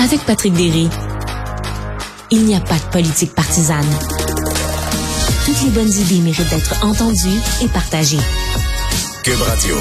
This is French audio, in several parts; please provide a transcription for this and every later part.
Avec Patrick Derry. Il n'y a pas de politique partisane. Toutes les bonnes idées méritent d'être entendues et partagées. Cube Radio.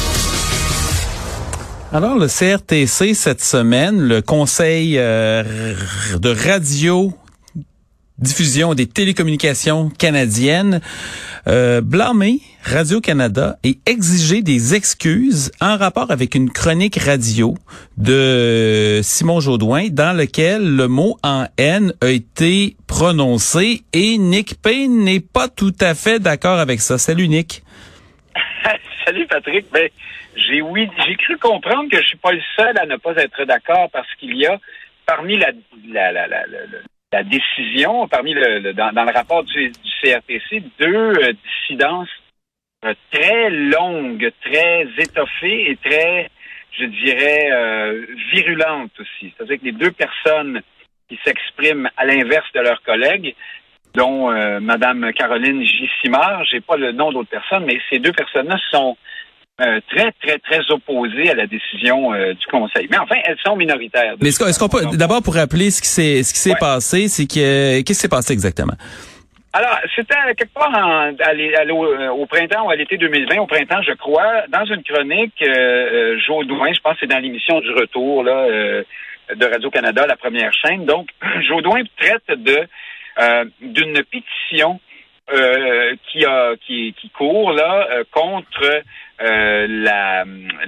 Alors, le CRTC, cette semaine, le Conseil de radiodiffusion des télécommunications canadiennes, blâmé Radio-Canada et exigé des excuses en rapport avec une chronique radio de Simon Jaudoin dans lequel le mot en haine a été prononcé et Nick Payne n'est pas tout à fait d'accord avec ça. Salut Nick. Salut Patrick. Ben, j'ai cru comprendre que je suis pas le seul à ne pas être d'accord parce qu'il y a parmi la décision, dans le rapport du CRTC, deux dissidences très longues, très étoffées et très, je dirais, virulentes aussi. C'est-à-dire que les deux personnes qui s'expriment à l'inverse de leurs collègues, dont Madame Caroline J. Simard, j'ai pas le nom d'autres personnes, mais ces deux personnes-là sont très, très, très opposées à la décision du Conseil. Mais enfin, elles sont minoritaires. Mais est-ce qu'on peut, d'abord, pour rappeler ce qui s'est passé, c'est que, qu'est-ce qui s'est passé exactement? Alors, c'était quelque part au printemps ou à l'été 2020, au printemps, je crois, dans une chronique, Jaudoin, je pense que c'est dans l'émission du retour là, de Radio-Canada, la première chaîne. Donc, Jaudoin traite d'une pétition qui court là contre la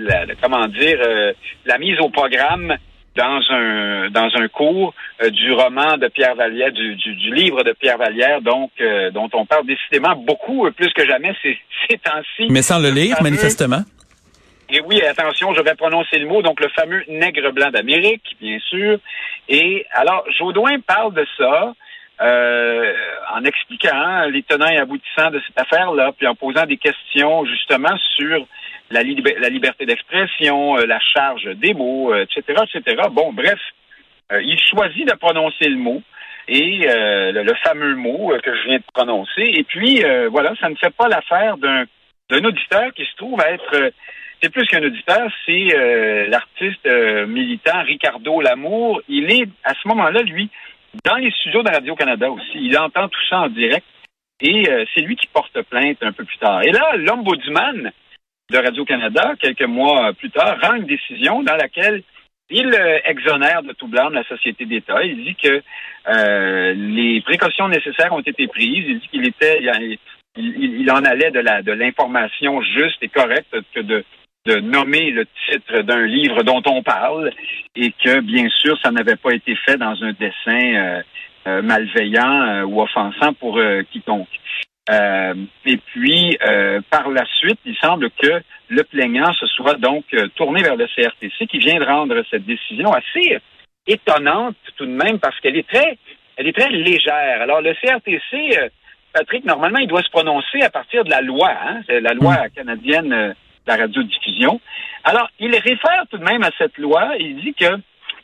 mise au programme dans un cours du roman de Pierre Vallière, du livre de Pierre Vallière, donc dont on parle décidément beaucoup, plus que jamais ces temps-ci. Mais sans le lire, manifestement. Et oui, attention, je vais prononcer le mot, donc le fameux nègre blanc d'Amérique, bien sûr. Et alors, Jaudoin parle de ça en expliquant les tenants et aboutissants de cette affaire-là, puis en posant des questions justement sur la liberté d'expression, la charge des mots, etc., etc. Bon, bref, il choisit de prononcer le mot et le fameux mot que je viens de prononcer. Et puis, voilà, ça ne fait pas l'affaire d'un auditeur qui se trouve à être... c'est plus qu'un auditeur, c'est l'artiste militant Ricardo Lamour. Il est, à ce moment-là, lui, dans les studios de Radio-Canada aussi. Il entend tout ça en direct et c'est lui qui porte plainte un peu plus tard. Et là, l'ombudsman de Radio-Canada, quelques mois plus tard, rend une décision dans laquelle il exonère de tout blâme la société d'État. Il dit que les précautions nécessaires ont été prises. Il dit il en allait de l'information juste et correcte que de nommer le titre d'un livre dont on parle et que, bien sûr, ça n'avait pas été fait dans un dessin malveillant ou offensant pour quiconque. Et puis, par la suite, il semble que le plaignant se soit donc tourné vers le CRTC qui vient de rendre cette décision assez étonnante tout de même parce qu'elle est très légère. Alors, le CRTC, Patrick, normalement, il doit se prononcer à partir de la loi, hein? C'est la loi canadienne de la radiodiffusion. Alors, il réfère tout de même à cette loi. Il dit que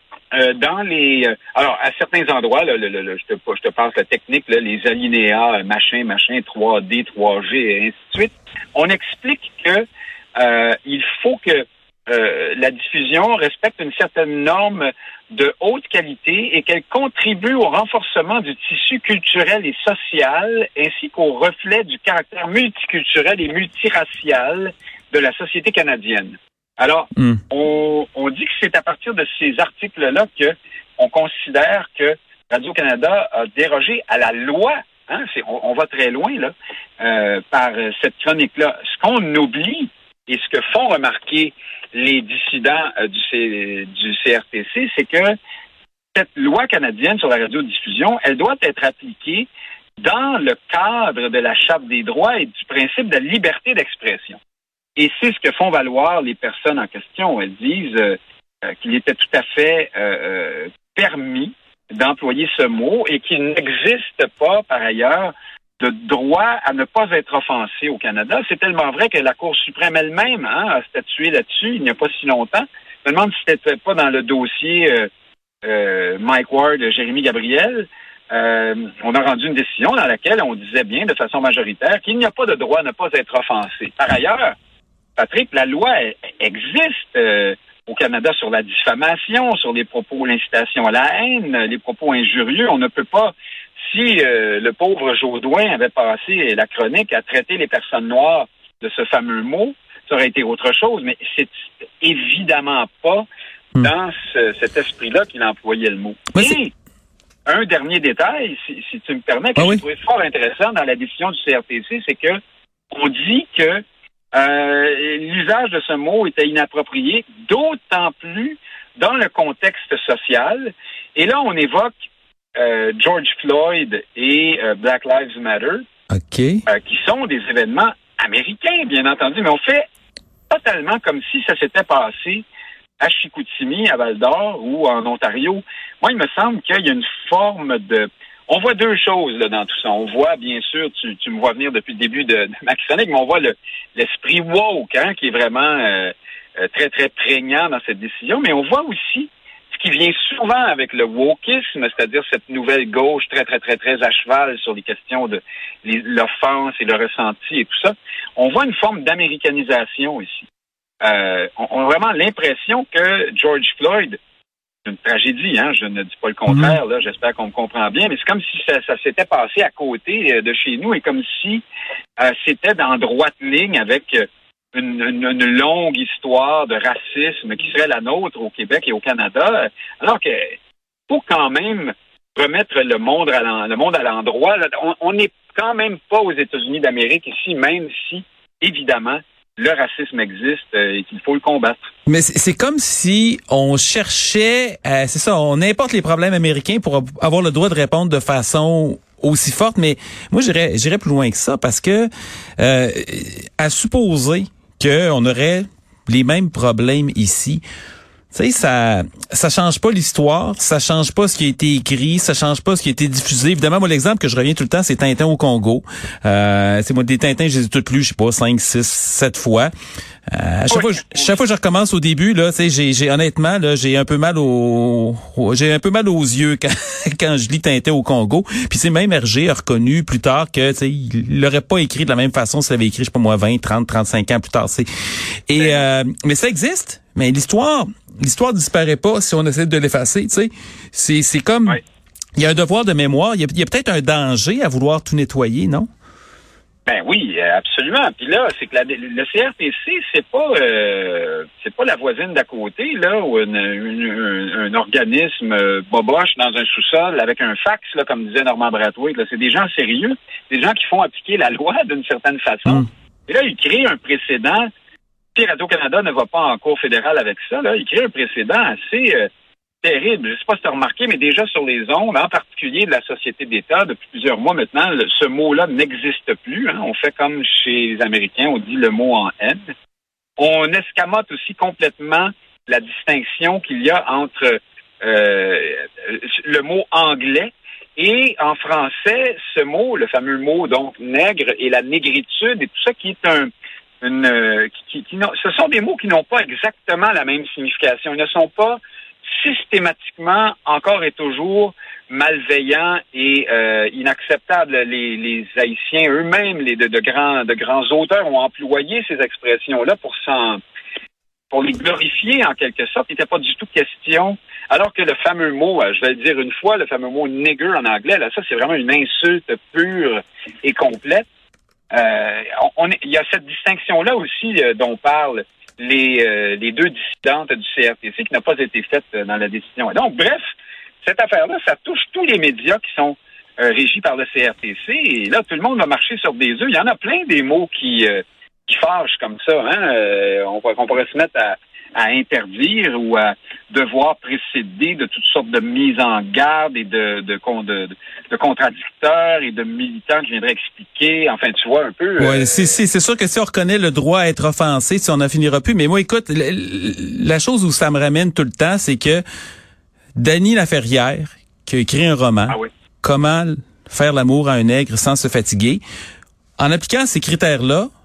alors, à certains endroits, là, je te passe la technique, là, les alinéas, machin, 3D, 3G, et ainsi de suite. On explique que il faut que la diffusion respecte une certaine norme de haute qualité et qu'elle contribue au renforcement du tissu culturel et social, ainsi qu'au reflet du caractère multiculturel et multiracial de la société canadienne. Alors, on dit que c'est à partir de ces articles-là que on considère que Radio-Canada a dérogé à la loi. Hein, on va très loin là par cette chronique-là. Ce qu'on oublie et ce que font remarquer les dissidents du CRTC, c'est que cette loi canadienne sur la radiodiffusion, elle doit être appliquée dans le cadre de la Charte des droits et du principe de la liberté d'expression. Et c'est ce que font valoir les personnes en question. Elles disent qu'il était tout à fait permis d'employer ce mot et qu'il n'existe pas, par ailleurs, de droit à ne pas être offensé au Canada. C'est tellement vrai que la Cour suprême elle-même a statué là-dessus il n'y a pas si longtemps. Je me demande si c'était pas dans le dossier Mike Ward, Jérémy Gabriel. On a rendu une décision dans laquelle on disait bien de façon majoritaire qu'il n'y a pas de droit à ne pas être offensé. Par ailleurs, Patrick, la loi existe au Canada sur la diffamation, sur les propos, l'incitation à la haine, les propos injurieux. On ne peut pas, si le pauvre Jodoin avait passé la chronique à traiter les personnes noires de ce fameux mot, ça aurait été autre chose, mais c'est évidemment pas dans cet esprit-là qu'il employait le mot. Et un dernier détail, si tu me permets, que j'ai trouvé fort intéressant dans la décision du CRTC, c'est que on dit que l'usage de ce mot était inapproprié, d'autant plus dans le contexte social. Et là, on évoque George Floyd et Black Lives Matter, qui sont des événements américains, bien entendu, mais on fait totalement comme si ça s'était passé à Chicoutimi, à Val-d'Or ou en Ontario. Moi, il me semble qu'il y a une forme de... On voit deux choses là, dans tout ça. On voit, bien sûr, tu me vois venir depuis le début de ma chronique, mais on voit l'esprit woke, qui est vraiment très, très prégnant dans cette décision. Mais on voit aussi ce qui vient souvent avec le wokisme, c'est-à-dire cette nouvelle gauche très, très, très, très à cheval sur les questions de l'offense et le ressenti et tout ça. On voit une forme d'américanisation ici. On a vraiment l'impression que George Floyd, c'est une tragédie, je ne dis pas le contraire, là, j'espère qu'on me comprend bien, mais c'est comme si ça s'était passé à côté de chez nous et comme si c'était dans droite ligne avec une longue histoire de racisme qui serait la nôtre au Québec et au Canada, alors que faut quand même remettre le monde à l'endroit. On n'est quand même pas aux États-Unis d'Amérique ici, même si, évidemment, le racisme existe et qu'il faut le combattre. Mais c'est comme si on cherchait, c'est ça, on importe les problèmes américains pour avoir le droit de répondre de façon aussi forte. Mais moi, j'irais plus loin que ça parce que à supposer qu'on aurait les mêmes problèmes ici, tu sais, ça change pas l'histoire, ça change pas ce qui a été écrit, ça change pas ce qui a été diffusé. Évidemment, moi, l'exemple que je reviens tout le temps, c'est Tintin au Congo. C'est moi, des Tintins, je les ai toutes lues, je sais pas, 5, 6, 7 fois. Chaque fois que je recommence au début, là, tu sais, j'ai honnêtement, là, j'ai un peu mal aux yeux quand je lis Tintin au Congo. Puis c'est même Hergé a reconnu plus tard que, tu sais, il l'aurait pas écrit de la même façon s'il avait écrit, je sais pas moi, 20, 30, 35 ans plus tard, mais ça existe. Mais l'histoire disparaît pas si on essaie de l'effacer, tu sais. C'est comme, il y a un devoir de mémoire. Il y a peut-être un danger à vouloir tout nettoyer, non? Ben oui, absolument. Puis là, c'est que le CRTC, c'est pas la voisine d'à côté, là, ou un organisme boboche dans un sous-sol avec un fax, là, comme disait Normand Brathwaite. Là, c'est des gens sérieux, des gens qui font appliquer la loi d'une certaine façon. Et là, ils créent un précédent. Si Radio-Canada ne va pas en cour fédérale avec ça, là, il crée un précédent assez terrible. Je ne sais pas si tu as remarqué, mais déjà sur les ondes, en particulier de la Société d'État, depuis plusieurs mois maintenant, ce mot-là n'existe plus. On fait comme chez les Américains, on dit le mot en N. On escamote aussi complètement la distinction qu'il y a entre le mot anglais et en français, ce mot, le fameux mot donc nègre et la négritude et tout ça qui est ce sont des mots qui n'ont pas exactement la même signification. Ils ne sont pas systématiquement, encore et toujours, malveillants et inacceptables. Les Haïtiens eux-mêmes, de grands auteurs ont employé ces expressions-là pour les glorifier en quelque sorte. Il n'était pas du tout question. Alors que le fameux mot, je vais le dire une fois, le fameux mot nigger en anglais, là, ça c'est vraiment une insulte pure et complète. Il y a cette distinction-là aussi dont parlent les deux dissidentes du CRTC qui n'a pas été faite dans la décision. Et donc, bref, cette affaire-là, ça touche tous les médias qui sont régis par le CRTC. Et là, tout le monde va marcher sur des œufs. Il y en a plein des mots qui fâchent comme ça. On pourrait se mettre à interdire ou à devoir précéder de toutes sortes de mises en garde et de contradicteurs et de militants qui viendraient expliquer. Enfin, tu vois un peu. Ouais, c'est sûr que si on reconnaît le droit à être offensé, si on n'en finira plus. Mais moi, écoute, la chose où ça me ramène tout le temps, c'est que Dany Laferrière, qui a écrit un roman, Comment faire l'amour à un nègre sans se fatiguer, en appliquant ces critères-là,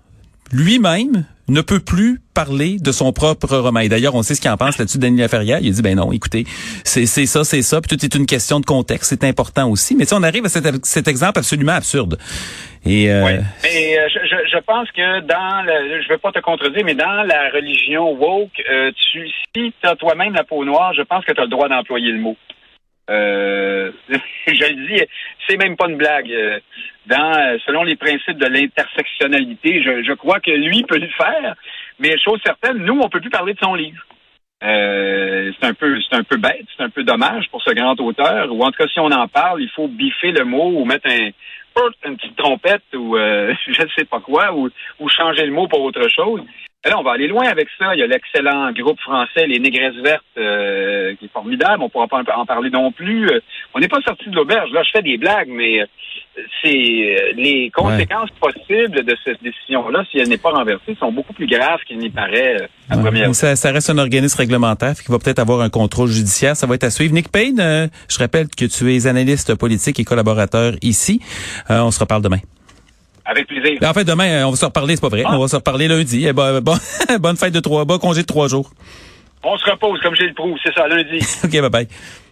lui-même ne peut plus parler de son propre roman. Et d'ailleurs, on sait ce qu'il en pense là-dessus, Denis Laferrière. Il a dit, ben non, écoutez, c'est ça, puis tout est une question de contexte, c'est important aussi. Mais tu sais, on arrive à cet exemple absolument absurde. Et oui, mais je pense que je veux pas te contredire, mais dans la religion woke, si tu as toi-même la peau noire, je pense que tu as le droit d'employer le mot. Je le dis, c'est même pas une blague. Selon les principes de l'intersectionnalité, je crois que lui peut le faire, mais chose certaine, nous, on peut plus parler de son livre. C'est un peu bête, c'est un peu dommage pour ce grand auteur, ou en tout cas, si on en parle, il faut biffer le mot ou mettre une petite trompette ou je ne sais pas quoi, ou changer le mot pour autre chose. Et là, on va aller loin avec ça. Il y a l'excellent groupe français, les Négresses Vertes, qui est formidable. On ne pourra pas en parler non plus. On n'est pas sorti de l'auberge. Là, je fais des blagues, mais c'est les conséquences possibles de cette décision-là, si elle n'est pas renversée, sont beaucoup plus graves qu'il n'y paraît à première vue. Ça reste un organisme réglementaire qui va peut-être avoir un contrôle judiciaire. Ça va être à suivre. Nick Payne, je rappelle que tu es analyste politique et collaborateur ici. On se reparle demain. Avec plaisir. En fait, demain, on va se reparler, c'est pas vrai. On va se reparler lundi. Bonne fête de 3 jours, congé de 3 jours. On se repose, comme j'ai le prou, c'est ça, lundi. OK, bye-bye.